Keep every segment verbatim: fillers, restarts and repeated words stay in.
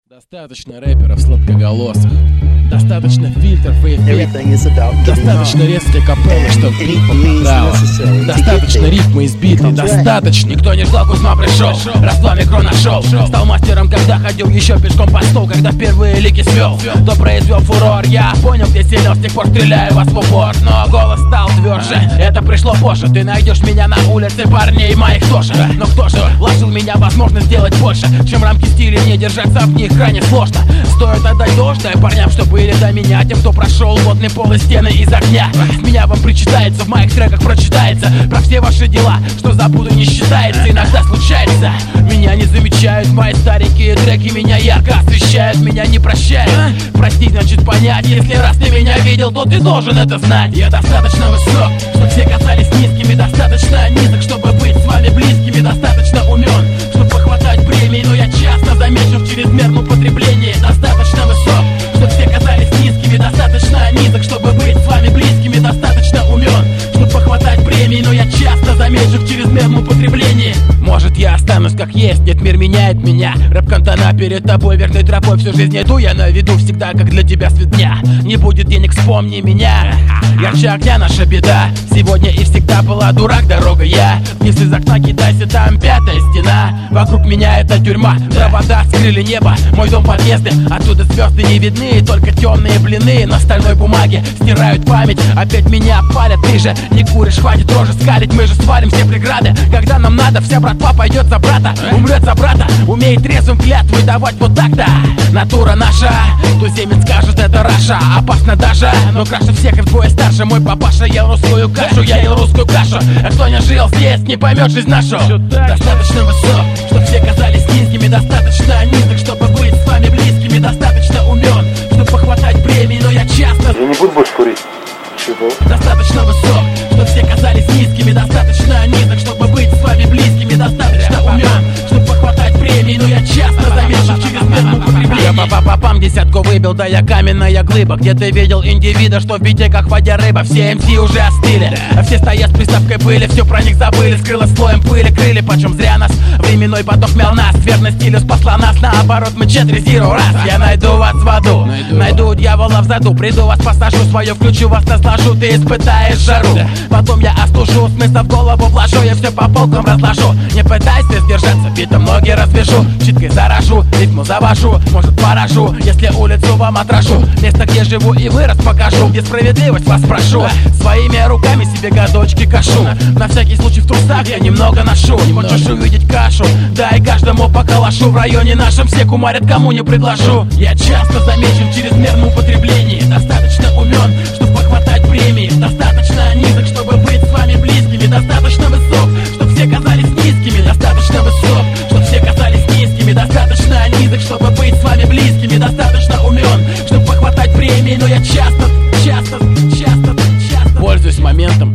Достаточно рэперов сладкоголосых, достаточно фильтров и эффектов, достаточно резкой капеллы, чтоб бит попадала, достаточно рифмы избитой, достаточно. Никто не ждал, Кузьма пришел, расплав микро нашел. Стал мастером, когда ходил еще пешком по стол. Когда впервые лики свел, то произвел фурор. Я понял, где силен, с тех пор стреляю вас в упор. Но голос стал тверже, это пришло позже. Ты найдешь меня на улице, парней моих тоже. Но кто же вложил в меня возможность сделать больше, чем рамки стиля, не держаться в них крайне сложно. Стоит отдать должное парням, что были до меня, тем, кто прошел водные полы, стены из огня. С меня вам причитается, в моих треках прочитается про все ваши дела, что забуду не считается. Иногда случается, меня не замечают, мои старенькие треки меня ярко освещают, меня не прощают. Простить значит понять, если раз ты меня видел, то ты должен это знать. Я достаточно высок, чтобы все казались низкими, достаточно низок, чтобы быть с вами близкими, достаточно умен, чтобы похватать премии, но я часто замечен в чрезмерном потреблении. Достаточно высок, чтобы все казались низкими, достаточно низок, чтобы быть с вами близкими, достаточно умен, чтобы похватать премии, но я часто замечен в чрезмерном потреблении. Может, я останусь как есть, нет, мир меняет меня. Рэп-кантона перед тобой, верной тропой всю жизнь иду я на виду всегда, как для тебя свет дня. Не будет денег, вспомни меня. Ярче огня наша беда, сегодня и всегда была дурак дорога я. Если из окна кидайся, там пятая стена, вокруг меня это тюрьма. Провода скрыли небо, мой дом подъезды, оттуда звезды не видны, только темные блины на стальной бумаге стирают память. Опять меня палят, ты же не куришь, хватит рожи скалить, мы же свалим все преграды. Когда нам надо, вся братва пойдет за брата, умрет за брата, умеет трезвым клятвы давать вот так-то. Натура наша, туземец скажет, это Раша, опасно даже, но краше всех и вдвое старше. Мой папаша ел русскую кашу, я ел русскую кашу, а кто не жил здесь, не поймет жизнь нашу. Достаточно высок, чтоб все казались низкими, достаточно низок, чтобы быть с вами близкими, достаточно умен, чтобы похватать премии, но я часто... Я не буду больше курить. Чего? Достаточно высок, чтоб все казались низкими, достаточно низок, чтобы быть с вами близкими, достаточно умен, чтобы похватать премии, но я часто замечен в чрезмерном потреблении. Я па-па-па-пам десятку выбил, да я каменная глыба. Где ты видел индивида, что в бите как в воде рыба? Все эм си уже остыли, а все стоят с приставкой пыли, все про них забыли, скрылось слоем пыли, крыли, почем зря нас временной поток мял нас, верность стилю спасла нас, наоборот мы четыре зиро раз. Я найду вас в аду, найду, найду дьявола в заду, приду вас посажу, свою включу вас наслажу, ты испытаешь жару, потом я остужу, смысл в голову вложу, я все по полкам разложу. Не пытайся сдержаться, битом ноги развяжу, читкой заражу, ритму завожу, может поражу, если улицу вам отражу, место где живу и вырос покажу, где справедливость вас прошу, своими руками себе годочки кашу, на всякий случай в трусах я немного ношу. Хочешь увидеть кашу, дай каждому по калашу, в районе нашем все кумарят, кому не предложу. Я часто замечен в чрезмерном употреблении, достаточно умен, чтобы похватать премии, достаточно низок, чтобы быть с вами близкими, достаточно высок, чтобы все казались низкими, достаточно высок, чтобы все казались низкими, достаточно низок, чтобы быть с вами близкими, достаточно умен, чтобы похватать премии, но я часто, часто, часто, часто пользуюсь моментом,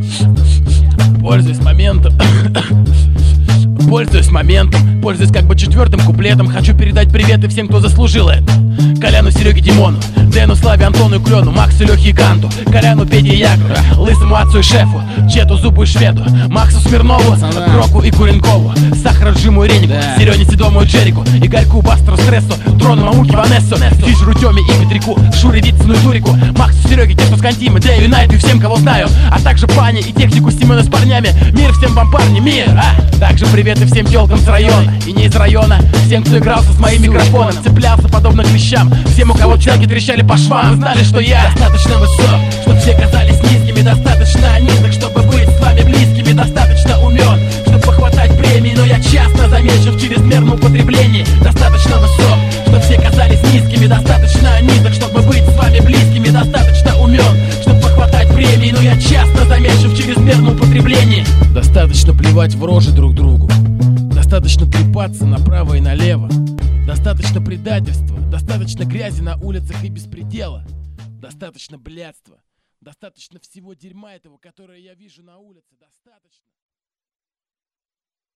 пользуюсь моментом. Пользуюсь моментом, пользуюсь как бы четвертым куплетом. Хочу передать приветы всем, кто заслужил это. Коляну, Сереге, Димону, Дэну, Славе, Антону и Клену, Максу, Лехе и Канту, Коляну, Педе и Ягру, Лысому отцу и шефу, Чету, Зубу и Шведу, Максу, Смирнову, Кроку и Куренкову, Сахара, Джиму и Ренику, да. Серене, Седому и Джерику, Игорьку, Бастеру, Стрессу, Дрону, Мамуке, Ванессу, Фишеру, Тёме и Петрику, Шуре, Вицину и Турику, Максу, Сереге, Тесту, Скантиме, Дэю, Найту и всем, кого знаю, а также Пане и технику Стимена с парнями. Мир всем вам, парни, мир! А! Также приветы всем телкам с района и не из района, всем, кто игрался с моим микрофоном, цеплялся подобно клещам, всем, у кого челки трещали по швам. Вы знали, что я достаточно высок, чтобы все казались низкими, достаточно низок, чтобы быть с вами близкими, достаточно умен, чтобы похватать премии, но я часто замечен в чрезмерном употреблении, достаточно высок, чтобы все казались низкими, достаточно низок, чтобы быть с вами близкими, достаточно умен, чтобы похватать премии, но я часто замечен в чрезмерном употреблении. Достаточно плевать в рожи друг другу, достаточно трепаться направо и налево, достаточно предательства, достаточно грязи на улицах и беспредела, достаточно блядства, достаточно всего дерьма этого, которое я вижу на улице, достаточно.